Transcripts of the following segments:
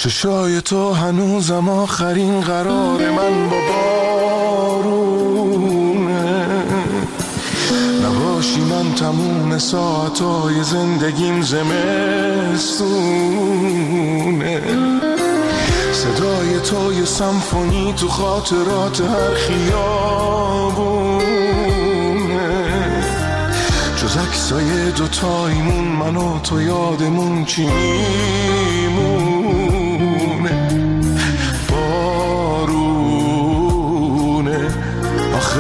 چشای تو هنوزم آخرین قرار من با بارونه، نباشی من تموم ساعتای زندگیم زمستونه. صدای تو یه سمفونی تو خاطرات هر خیابونه، جز عکسای دوتایمون من و تو یادمون چی میمونه؟ بارونه، آخه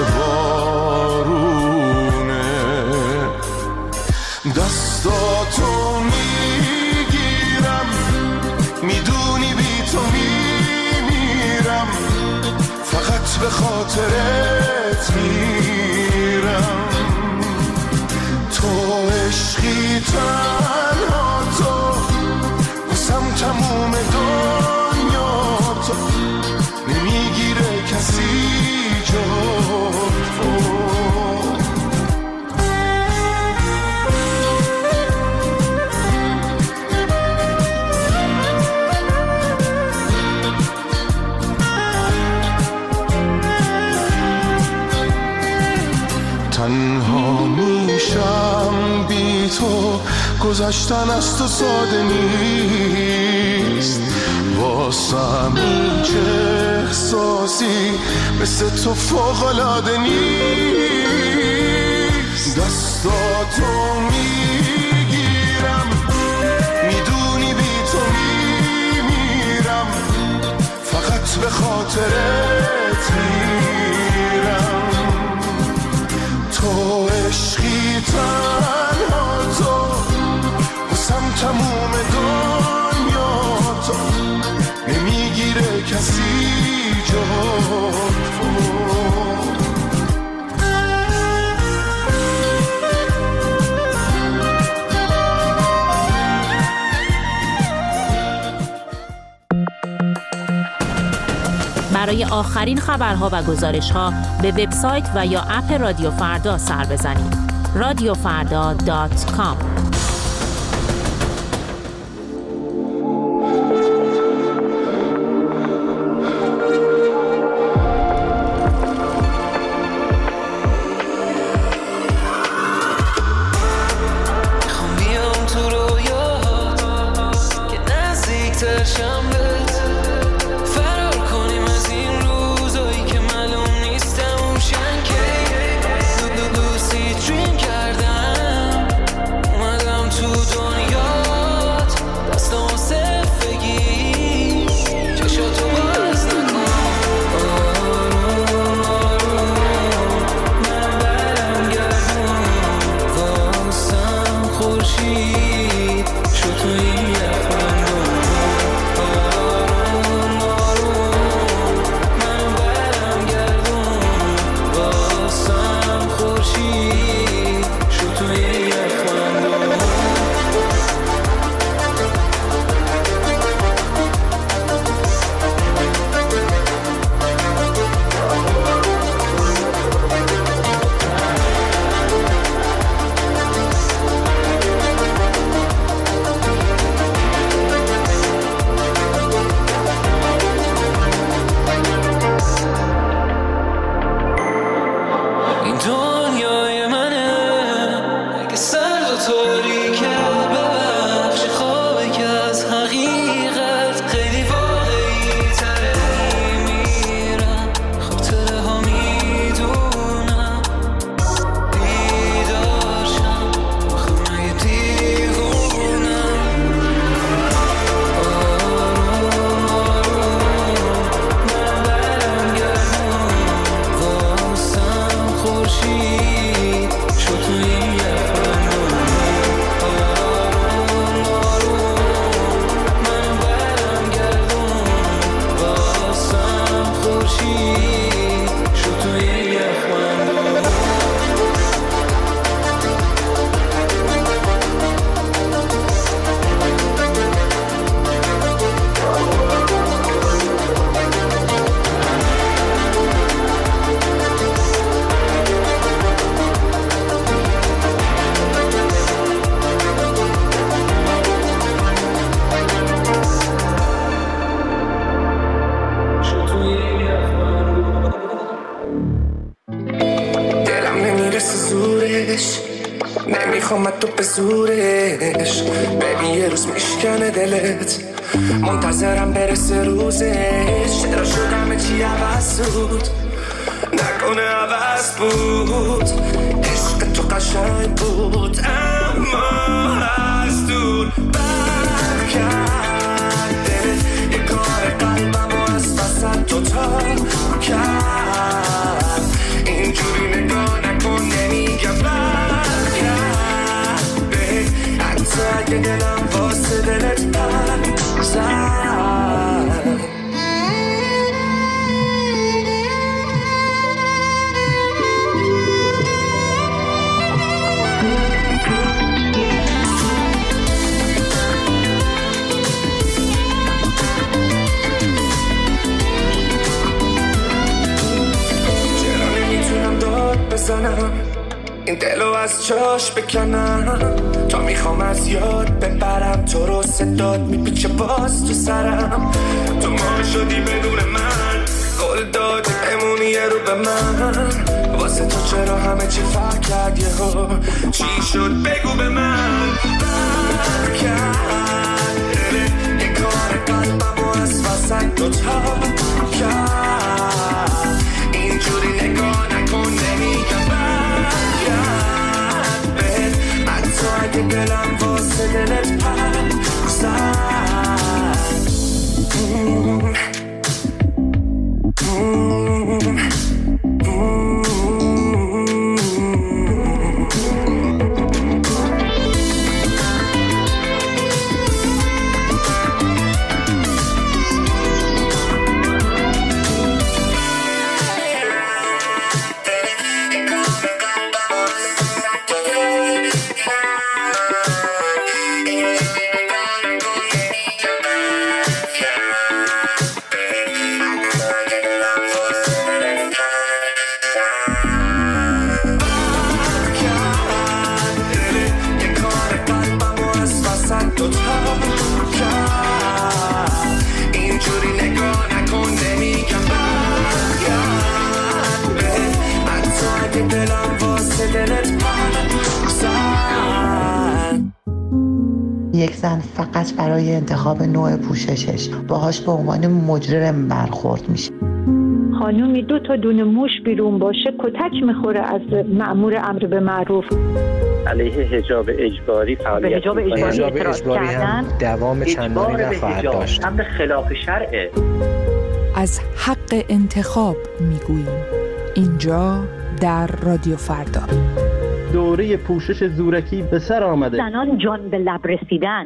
بارونه. دستاتو میگیرم، میدونی بی تو میمیرم، فقط به خاطرت میرم. تو عشقی تنها تو، بسم تموم دنیا تو، نمیگیره کسی جا تو. تنها میشم بی تو، گذشتن از تو ساده نیست، واسم این چه احساسی مثل تو فوق‌العاده نیست. دستاتو میگیرم، میدونی بی تو میمیرم، فقط به خاطرت میرم. تو عشقی تنها تو، بسم تموم دنیا تو، نمیگیره کسی جا تو. برای آخرین خبرها و گزارش‌ها به وبسایت و یا اپ رادیو فردا سر بزنید. radiofarda.com. اومدم برسه زورش، نمیخوام تو به زورش. ببین یه روز میشکنه دلت، منتظرم برسه روزش. چرا شدم چی عوض بود، نکنه عوض بود. عشق تو قشنگ بود اما از دور برگرده. یه کار قلبمو از وسط دوتا کرد. اینجوری نگاه نکن نمیگم برگرده. حتی اگه دلم واسه دلت پر زد. این دلو از جاش بکنم، تا میخوام از یاد ببرم تو رو. صدات میپیچه باز تو سرم. تو ما شدی بدون من، قول دادی بمونی یه رو به من. واسه تو چرا همه چی فرق کرد یهو؟ چی شد بگو به من. برگرده یه کار قلبمو از وسط دوتا کرد. اینجوری نگاه نکن نمیگم حتی اگه دلم واسه دلت پر زد. یک زن فقط برای انتخاب نوع پوششش باهاش به عنوان مجرم برخورد میشه. خانومی 2 تا دونه موش بیرون باشه کتک میخوره از مأمور امر به معروف. علیه حجاب اجباری فعالیت حجاب اجباری هم دوام چندانی نخواهد داشت. امر خلاف شرعه. از حق انتخاب میگوییم اینجا در رادیو فردا. دوره پوشش زورکی به سر آمده. زنان جان به لب رسیدن.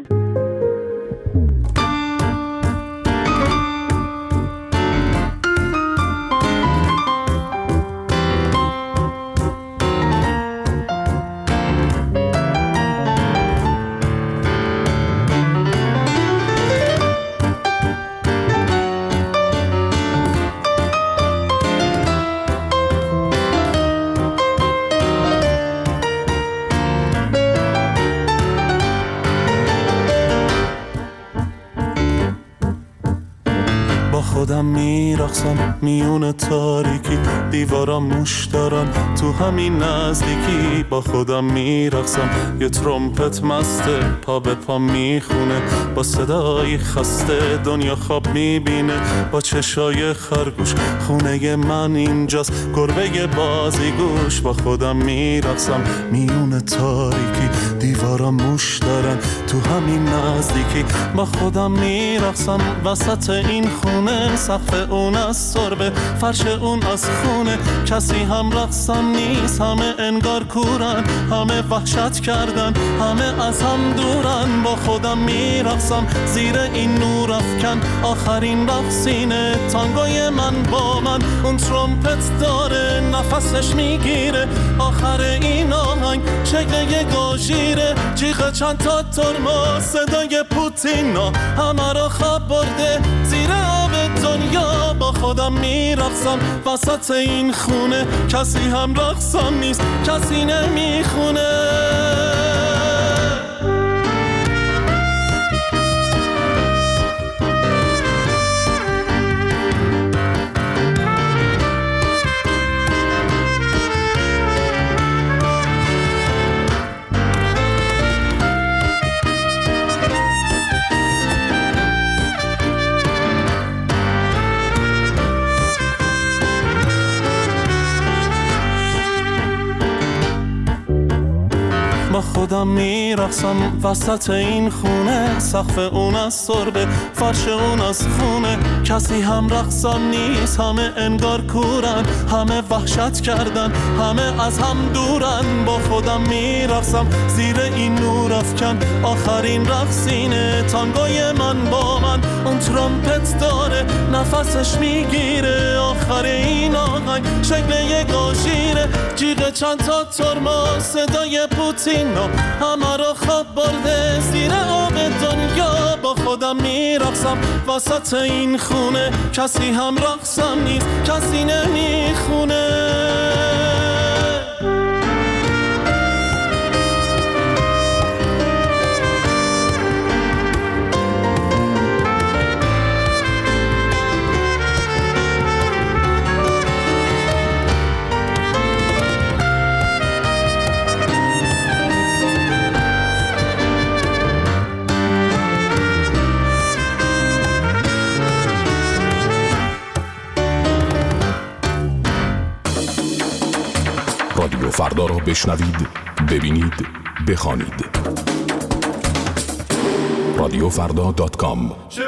خودم میرقصم میون تاریکی، دیوارا موش دارن تو همین نزدیکی. با خودم میرقصم یه ترومپت مسته پا به پا میخونه، با صدای خسته دنیا خواب میبینه. با چشای خرگوش خونه من اینجاست، گربه بازی گوش. با خودم میرقصم میون تاریکی، دیوارا موش دارن تو همین نزدیکی. با خودم میرقصم وسط این خونه، سقف اون از سربه فرش اون از خونه. کسی هم رقصم نیست، همه انگار کورن، همه وحشت کردن، همه از هم دورن. با خودم میرقصم زیر این نور افکن، آخرین رقصینه تانگوی من با من. اون ترومپت داره نفسش میگیره، آخر این آهنگ شکل یه گاژیره. جیغ چند تا ترمز صدای پوتینا، همه را خواب برده زیر آب دنیا. با خودم میرقصم وسط این خونه، کسی هم رقصم نیست، کسی نمیخونه. با خودم میرقصم وسط این خونه، سقف اون از سربه، فرش اون از خونه. کسی هم رقصم نیست، همه انگار کورن، همه وحشت کردن، همه از هم دورن. با خودم میرقصم زیر این نور افکن، آخرین رقصینه تانگوی من با من. اون ترامپت داره نفسش میگیره، آخر این آهنگ شکل یه گاژیره. جیغ چند تا ترمز، صدای پوتین همه را خواب برده زیر آب دنیا. با خودم میرقصم وسط این خونه، کسی هم رقصم نیست، کسی نمیخونه. رادیو فردا را بشنوید، ببینید، بخوانید. radiofrda.com.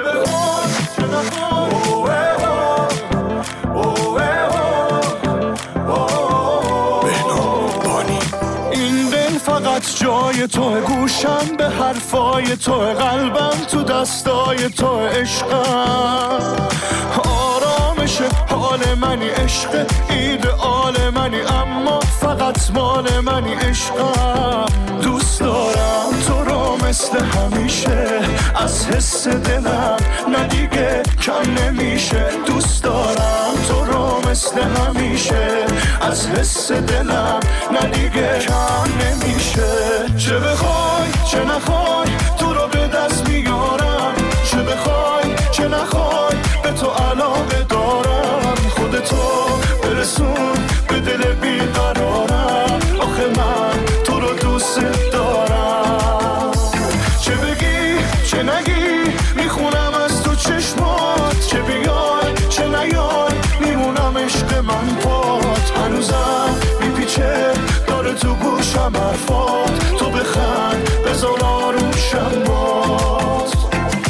این دل فقط جای تو، گوشم به حرفای تو، قلبم تو دستای تو، عشقم آرامش حال منی، عشق ایدئال منی، اما فقط مال منی. عشقم دوست دارم تو رو مثل همیشه، از حس دلم نه دیگه کم نمیشه. دوست دارم تو رو مثل همیشه، از حس دلم نه دیگه کم نمیشه. چه بخوای چه نخوای تو رو به دست میارم، چه بخوای چه نخوای به تو علاقه دارم. خودتو برسون به دل بیقرارم، آخه من تو رو دوست دارم. چه بگی چه نگی میخونم از تو چشمات، چه بیای چه نیای میمونم عشق من پات. هنوزم میپیچه داره تو گوشم حرفات، تو بخند بذار آرومشم باد.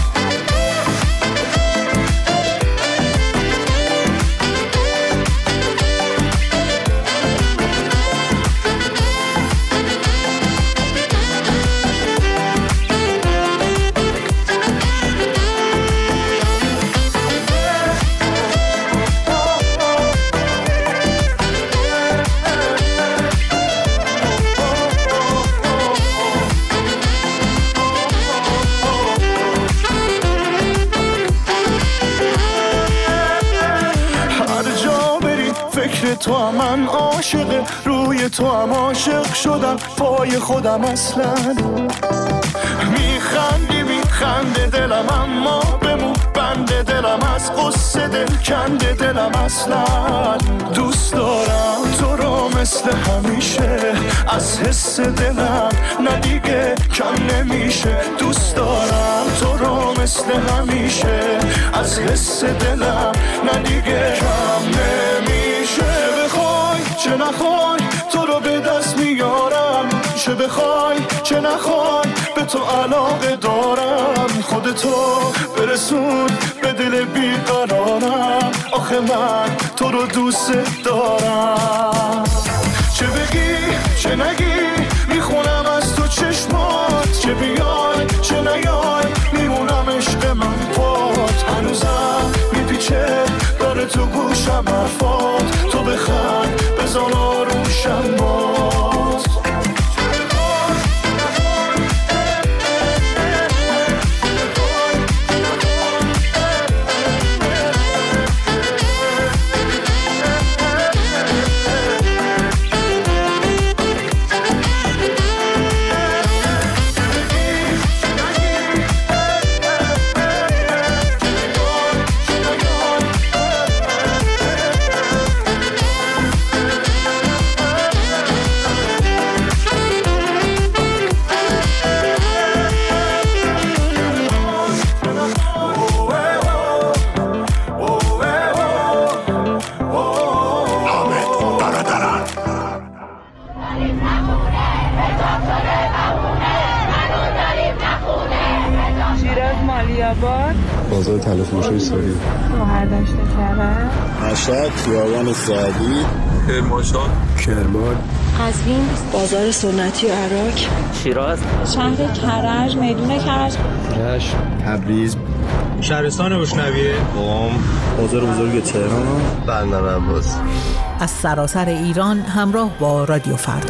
تو هم من عاشق، روی تو هم عاشق شدم، پای خودم اصلا. میخنده دلم اما بمون بنده دلم، از قصه دل کنده دلم اصلا. دوست دارم تو رو مثل همیشه، از حس دلم نه دیگه کم نمیشه. دوست دارم تو رو مثل همیشه، از حس دلم نه دیگه کم نمیشه. چه نخوای تو رو به دست میارم، چه بخوای چه نخوای به تو علاقه دارم. خودتو برسون به دل بیقرارم، آخه من تو رو دوست دارم. چه بگی چه نگی میخونم از تو چشمات، چه بیای چه نیای میمونم عشق من پات. هنوزم میپیچه داره تو گوشم حرفات، تو بخند بذار آرومشم باد. بیابان، بازار تلفروشی ساری، شهردشت کرج، مشهد، خیابان سعدی، کرمانشاه، کرمان، قزوین، بازار سنتی عراق، شیراز، شهر کرج، میدون کرج، رشت، تبریز، شهرستان روشنویه، قم، بازار بزرگ تهران، بندر عباس. از سراسر ایران همراه با رادیو فردا.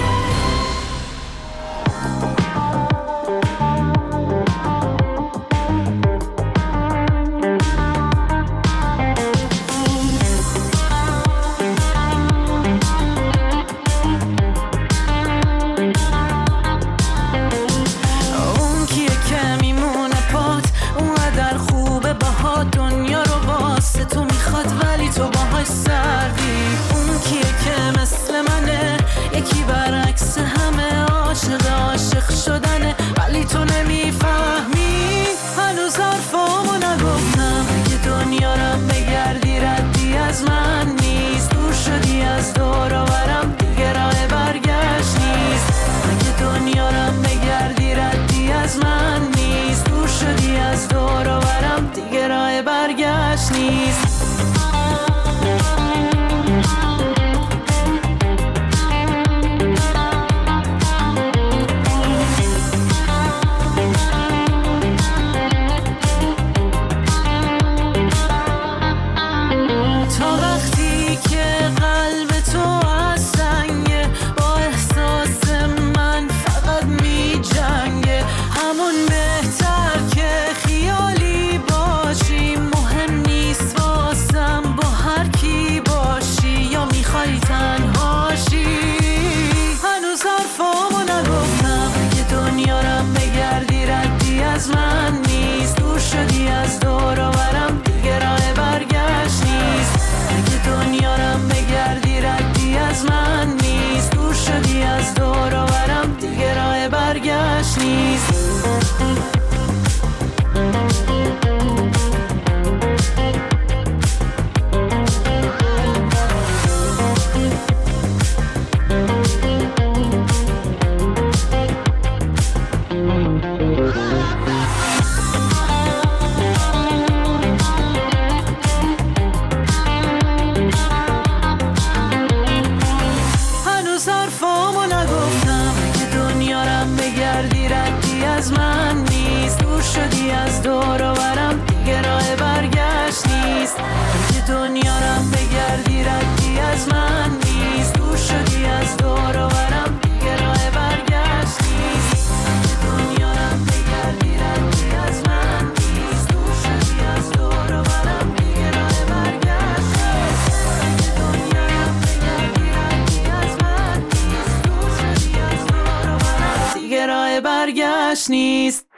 نیست.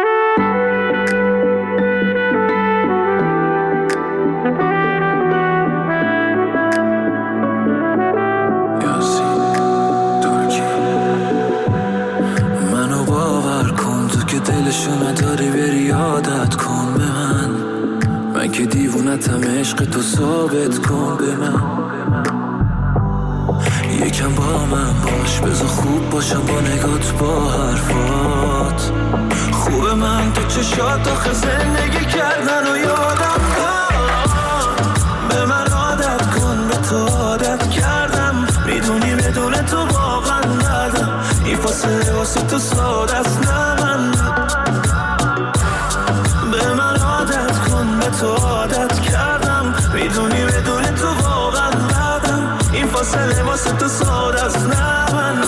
منو باور کن تو که دلشو نداری بری عادت کن به من که دیوونتم عشق تو ثابت کن به من یکم با من باش بذار خوب باشم با نگات با حرفات خوبه من تو چشات آخه زندگی کردن و یادم داد به من عادت کن به تو عادت کردم میدونی بدون تو واقعا ندم این فاصله واسه تو ساده است نه من به من عادت کن به تو عادت کردم میدونی بدون تو واقعا ندم این فاصله واسه تو ساده است نه من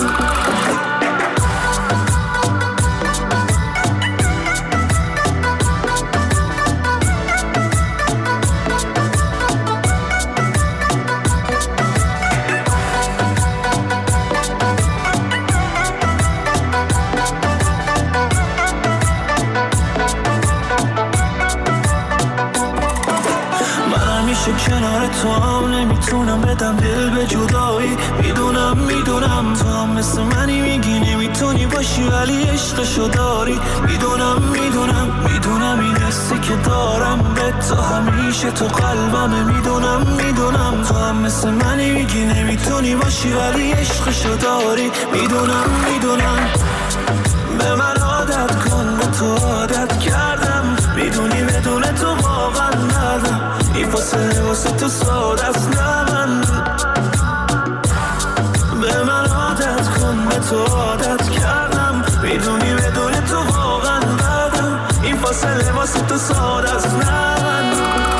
کنار تو هم نمیتونم بدم دل به جدایی میدونم تو هم مثل منی میگی نمیتونی باشی ولی عشقشو داری میدونم این حسی که دارم به تو همیشه تو قلبمه میدونم تو هم مثل منی میگی نمیتونی باشی ولی عشقشو داری میدونم به من عادت کن به تو عادت کردم واسه تو ساده است نه من به من عادت کن به تو عادت کردم میدونی بدون تو واقعا بدم این فاصله واسه تو ساده است نه من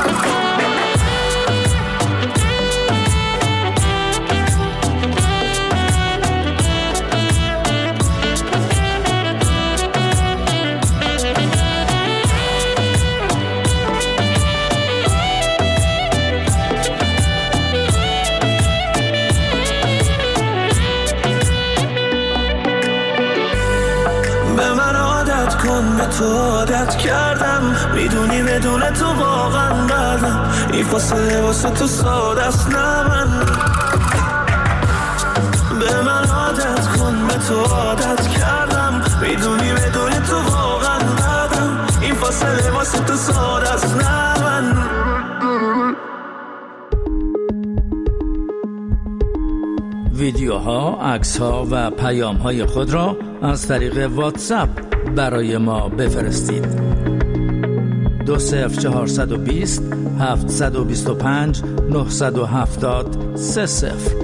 به تو عادت کردم میدونی بدون تو واقعا بدم این فاصله واسه تو ساده است نه من به من عادت کن به تو عادت کردم میدونی بدون تو واقعا بدم این فاصله واسه تو ساده است نه من ویدیوها، عکس‌ها و پیام‌های خود را از طریق واتساپ برای ما بفرستید. 20420 725 970 30